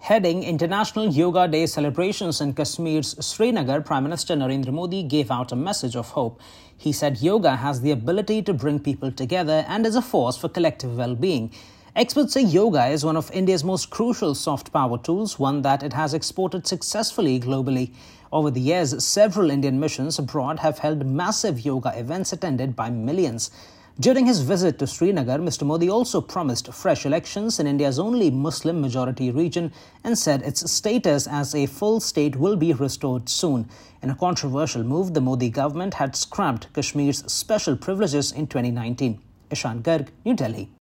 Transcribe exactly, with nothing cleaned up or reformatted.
Heading International Yoga Day celebrations in Kashmir's Srinagar, Prime Minister Narendra Modi gave out a message of hope. He said yoga has the ability to bring people together and is a force for collective well-being. Experts say yoga is one of India's most crucial soft power tools, one that it has exported successfully globally. Over the years, several Indian missions abroad have held massive yoga events attended by millions. During his visit to Srinagar, Mister Modi also promised fresh elections in India's only Muslim-majority region and said its status as a full state will be restored soon. In a controversial move, the Modi government had scrapped Kashmir's special privileges in twenty nineteen. Ishan Garg, New Delhi.